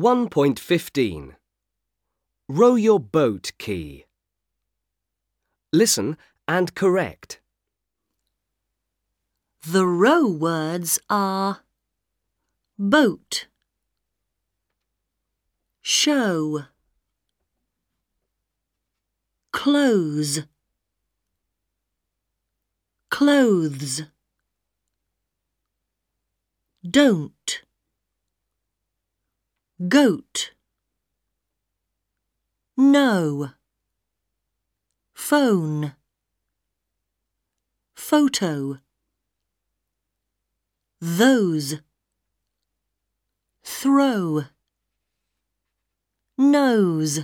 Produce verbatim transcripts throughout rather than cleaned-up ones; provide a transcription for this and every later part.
one point fifteen. Row your boat key. Listen and correct. The row words are boat, show, close, clothes, don't, goat, no, phone, photo, those, throw, nose.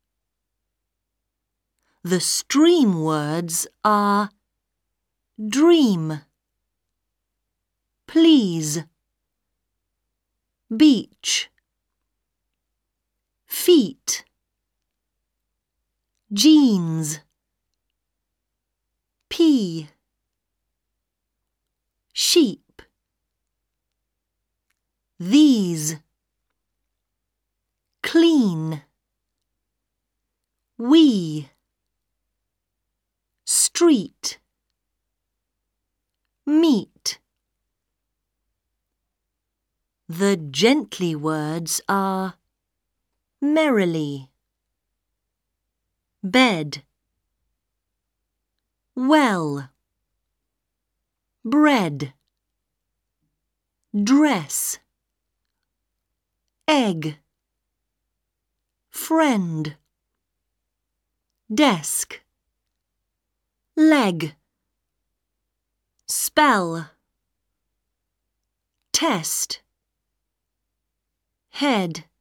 The stream words are dream, please, beach, feet, jeans, pea, sheep. These, clean, we, street, meet. The gently words are merrily, bed, well, bread, dress, egg, friend, desk, leg, spell, test, head.